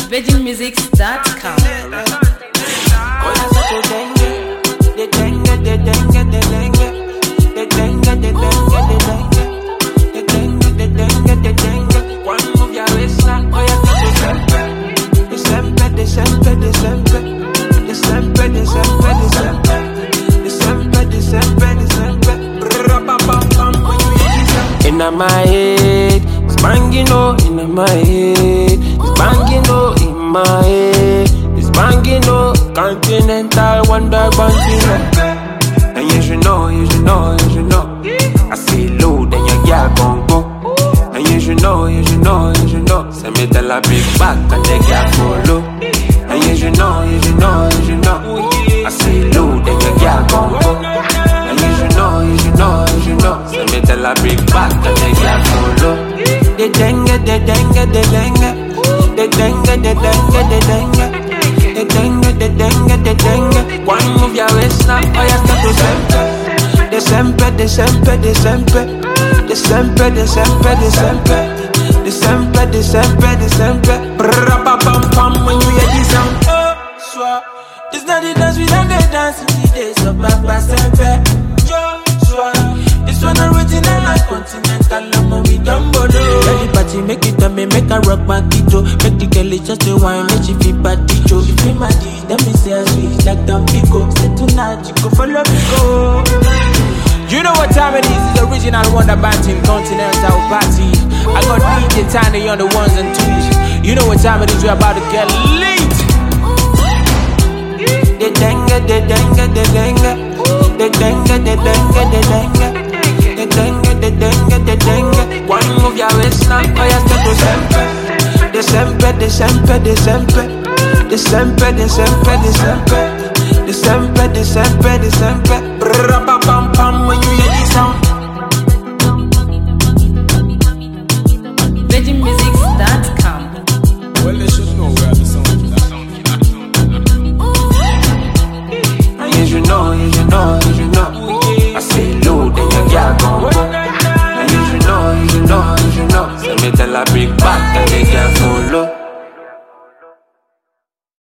VeggieMusics.com. Inna my head, it's banging oh, inna my head, it's banging oh, in my head, it's banging oh, continental wonder continent. And you should know, you should know, you should know. I see low, then your girl gon' go. And you should know, you should know, you should know. Send me tell a big back and the girl follow. And you should know, you should know, you should know. I see low, then your girl gon' go. And you should know, you should know, you should know. Send me tell a big back and the girl follow. The dengue, the dengue, the dengue. The dengue, the dengue, the dengue. The dengue, the dengue, the dengue. One move your waist now, oh you start to sempe. The sempe, the sempe, the sempe. The sempe, the sempe, the sempe. The sempe, the sempe, the sempe. Brrrra pa pam pam when you hear this sound. Oh, sure. It's not the dance we don't get dance in the days of Papa Sempe. Joshua, this one original like continental, love we don't bother. Let the party make it and me make a rock back it to. Make the girl just the wine, make she feel bad it to. If you mad it, let me say a sweet like Tampico. Say tonight you go follow me go. You know what time it is? It's the original Wonder Band Team Continental Party. I got DJ Tiny on the ones and twos. You know what time it is? We're about to get lit. The dengue, the dengue, the dengue. The dengue, the dengue, the dengue. The dengue, the dengue, the dengue. One move your waist now, oh you start to sempe. The sempe, the sempe, the sempe. The sempe, the sempe, the sempe. The sempe, the sempe, the sempe. Brrrra pa pam pam when you hear this sound.